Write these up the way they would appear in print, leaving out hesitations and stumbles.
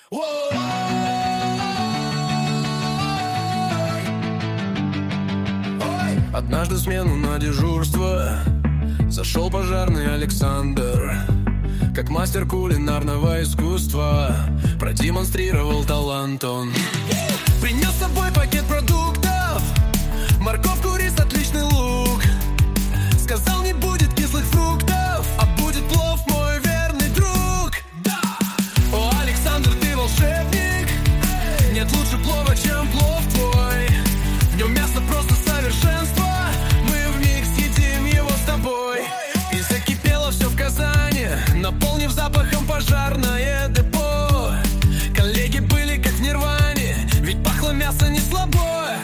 Однажды в смену на дежурство зашел пожарный Александр. Как мастер кулинарного искусства продемонстрировал талант он. Принес с собой пакет продуктов, морковку, рис, отличный лук. Сказал, не будет кислых фруктов, а будет плов, мой верный друг. О, Александр, ты волшебник. Нет лучше плова, чем плов твой. В нем мясо просто совершенство. Мы вмиг съедим его с тобой. И закипело все в Казани, наполнив запахом пожарное депо. Коллеги были как в нирване, ведь пахло мясо не слабое.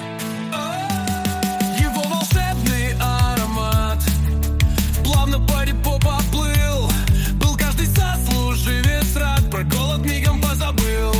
Его волшебный аромат плавно по депо поплыл. Был каждый сослуживец рад, про голод мигом позабыл.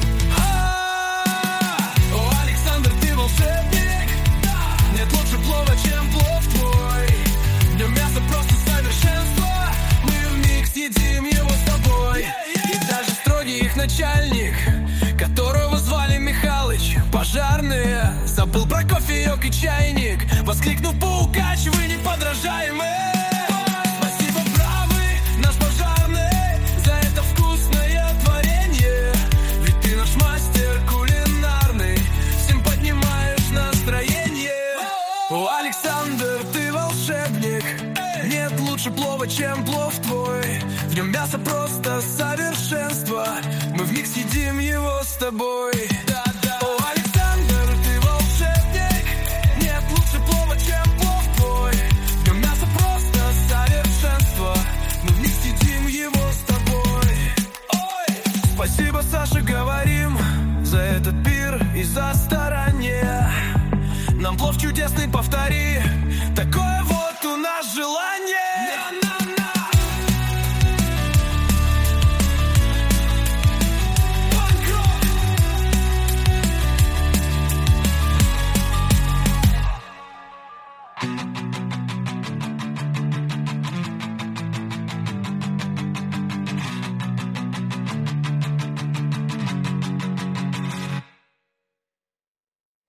О, Александр, ты волшебник. Нет лучше плова, чем плов твой. В нем мясо просто совершенство. Мы вмиг съедим его с тобой. И даже строгий их начальник, которого звали Михалыч, пожарные, забыл про кофеек и чайник, воскликнув: паукач, вы неподражаемый. Спасибо, бравый наш пожарный, за это вкусное творение. Ведь ты наш мастер кулинарный, всем поднимаешь настроение. О, Александр, ты волшебник. Нет лучше плова, чем плов твой. В нем мясо просто совершенство. Мы вмиг съедим его с тобой. О, Александр, ты волшебник. Нет лучше плова, чем плов твой. В нем мясо просто совершенство. Мы вмиг съедим его с тобой. Ой! Спасибо, Саша, говорим, за этот пир и за старание. Нам плов чудесный повтори. Такой